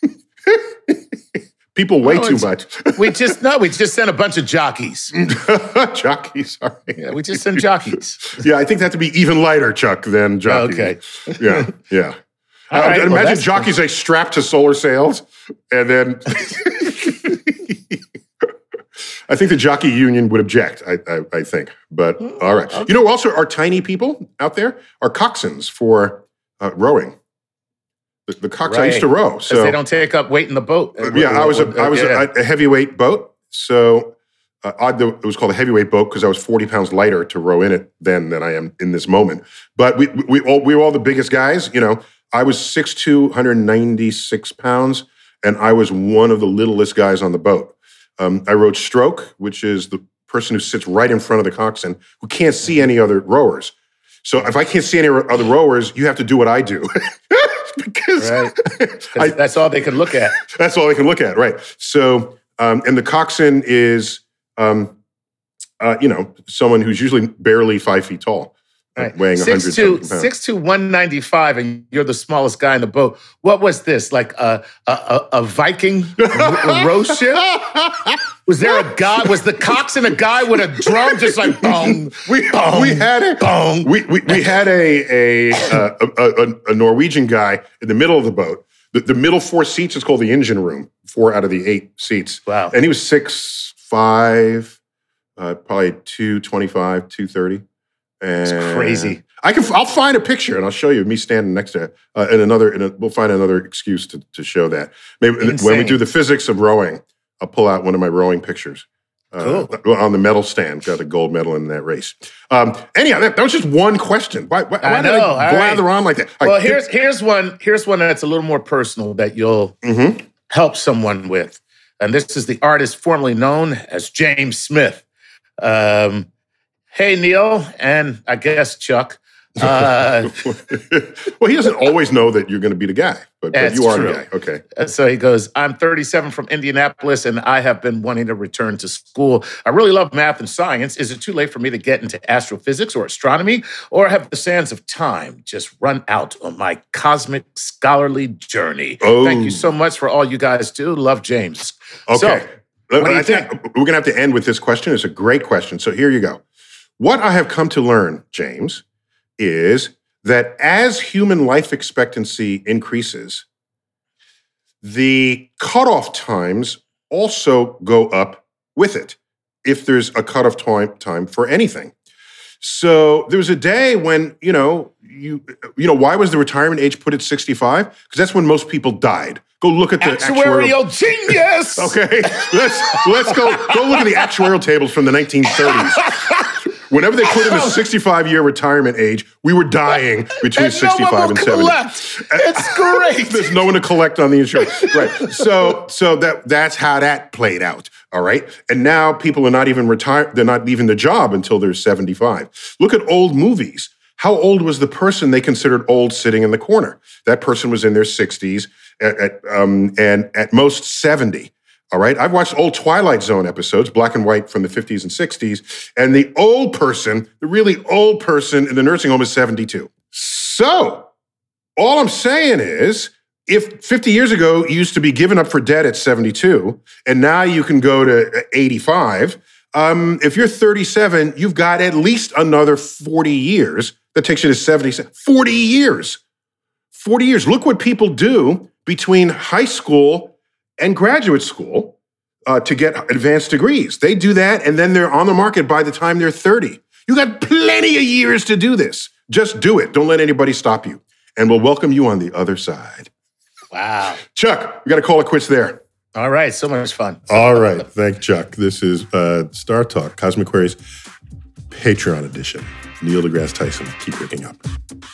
people weigh no, too much. we just no, we just send a bunch of jockeys. Jockeys, sorry. Yeah, we just send jockeys. Yeah, I think that to be even lighter, Chuck, than jockeys. Okay. Yeah, yeah. All uh, right, imagine well, jockeys like strapped to solar sails, and then. I think the jockey union would object, I, I, I think. But all right. You know, also our tiny people out there are coxswains for uh, rowing. The, the cox right. I used to row. So they don't take up weight in the boat. Uh, yeah, I was, a, I was yeah. a, a heavyweight boat. So uh, odd that it was called a heavyweight boat because I was forty pounds lighter to row in it then than I am in this moment. But we we, we, all, we were all the biggest guys. You know, I was six foot two, one hundred ninety-six pounds, and I was one of the littlest guys on the boat. Um, I rowed stroke, which is the person who sits right in front of the coxswain who can't see any other rowers. So if I can't see any other rowers, you have to do what I do. because right. I, that's all they can look at. That's all they can look at, right. So, um, and the coxswain is, um, uh, you know, someone who's usually barely five feet tall. Right. Weighing one hundred pounds. six to one ninety-five, and you're the smallest guy in the boat. What was this? Like a a, a, a Viking a row ship? Was there a guy? Was the coxswain a guy with a drum, just like bong? We bong, we had a bong. We we, we had a a, uh, a a a Norwegian guy in the middle of the boat. The, the middle four seats is called the engine room. Four out of the eight seats. Wow. And he was six five, uh, probably two twenty-five, two thirty. And It's crazy. I can. I'll find a picture and I'll show you me standing next to it. Uh, and another. And a, we'll find another excuse to, to show that. Maybe Insane. when we do the physics of rowing, I'll pull out one of my rowing pictures. Uh, Cool. On the medal stand, got a gold medal in that race. Um, anyhow, that, that was just one question. Why, why, I why did know, all I blather right. on like that? Well, Like, here's here's one here's one that's a little more personal that you'll Mhm. help someone with, and this is the artist formerly known as James Smith. Um, hey Neil, and I guess Chuck. Uh, well, he doesn't always know that you're going to be the guy, but, but That's you are true. the guy. Okay. So he goes, I'm thirty-seven from Indianapolis, and I have been wanting to return to school. I really love math and science. Is it too late for me to get into astrophysics or astronomy, or have the sands of time just run out on my cosmic scholarly journey? Oh. Thank you so much for all you guys do. Love, James. Okay. So, what do you I think think? we're going to have to end with this question. It's a great question. So here you go. What I have come to learn, James, is that as human life expectancy increases, the cutoff times also go up with it, if there's a cutoff time time for anything. So there was a day when, you know, you you know, why was the retirement age put at sixty-five? Because that's when most people died. Go look at the Actuarial genius. Okay, let's let's go go look at the actuarial tables from the nineteen thirties. Whenever they put in the sixty-five-year retirement age, we were dying between And no sixty-five one will and seventy. collect. It's great. There's no one to collect on the insurance. Right. So so that that's how that played out. All right. And now people are not even retired, they're not leaving the job until they're seventy-five. Look at old movies. How old was the person they considered old sitting in the corner? That person was in their sixties at, at, um, and at most seventy. All right. I've watched old Twilight Zone episodes, black and white from the fifties and sixties, and the old person, the really old person in the nursing home is seventy-two. So all I'm saying is, if fifty years ago you used to be given up for dead at seventy-two, and now you can go to eighty-five, um, if you're thirty-seven, you've got at least another forty years. That takes you to seventy-seven. forty years. forty years. Look what people do between high school and graduate school uh, to get advanced degrees. They do that, and then they're on the market by the time they're thirty. You got plenty of years to do this. Just do it. Don't let anybody stop you. And we'll welcome you on the other side. Wow. Chuck, we got to call it quits there. All right. So much fun. All right. Thank Chuck. This is uh, Star Talk, Cosmic Queries, Patreon edition. Neil deGrasse Tyson. Keep waking up.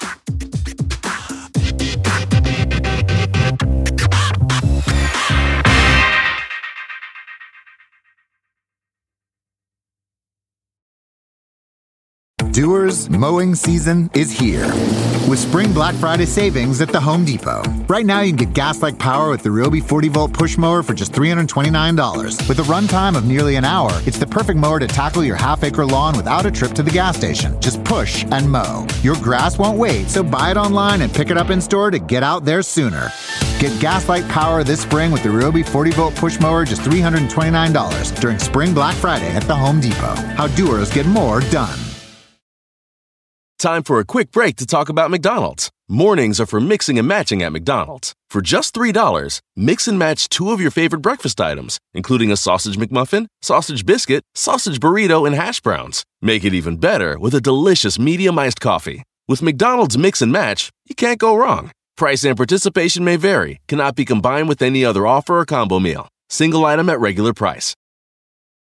Doers, mowing season is here. With Spring Black Friday savings at the Home Depot. Right now, you can get gas-like power with the Ryobi forty volt push mower for just three hundred twenty-nine dollars. With a runtime of nearly an hour, it's the perfect mower to tackle your half-acre lawn without a trip to the gas station. Just push and mow. Your grass won't wait, so buy it online and pick it up in store to get out there sooner. Get gas-like power this spring with the Ryobi forty volt push mower just three hundred twenty-nine dollars during Spring Black Friday at the Home Depot. How doers get more done. Time for a quick break to talk about McDonald's. Mornings are for mixing and matching at McDonald's. For just three dollars, mix and match two of your favorite breakfast items, including a sausage McMuffin, sausage biscuit, sausage burrito, and hash browns. Make it even better with a delicious medium iced coffee. With McDonald's Mix and Match, you can't go wrong. Price and participation may vary, cannot be combined with any other offer or combo meal. Single item at regular price.